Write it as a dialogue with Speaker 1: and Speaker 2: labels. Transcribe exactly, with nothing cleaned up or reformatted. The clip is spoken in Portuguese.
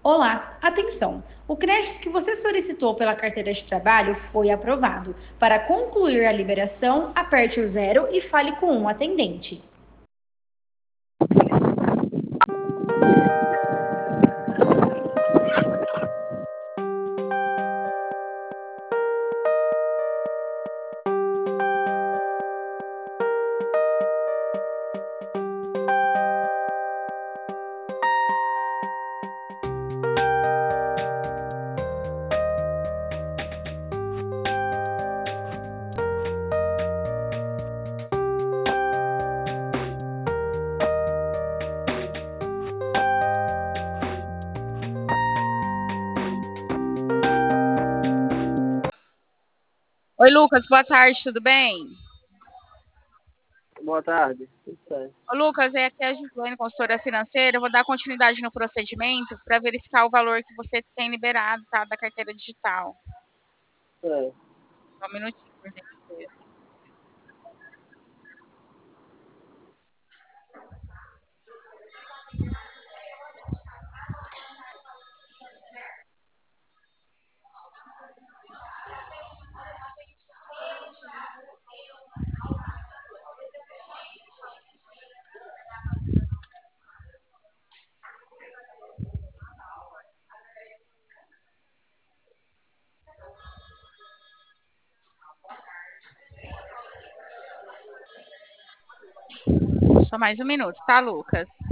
Speaker 1: Olá, atenção! O crédito que você solicitou pela carteira de trabalho foi aprovado. Para concluir a liberação, aperte o zero e fale com um atendente.
Speaker 2: Oi, Lucas, boa tarde, tudo bem?
Speaker 3: Boa tarde. Tudo certo.
Speaker 2: Ô, Lucas, é aqui a Gislaine, consultora financeira. Eu vou dar continuidade no procedimento para verificar o valor que você tem liberado, tá, da carteira digital.
Speaker 3: É.
Speaker 2: Só um minutinho, por gentileza. Só mais um minuto, tá, Lucas?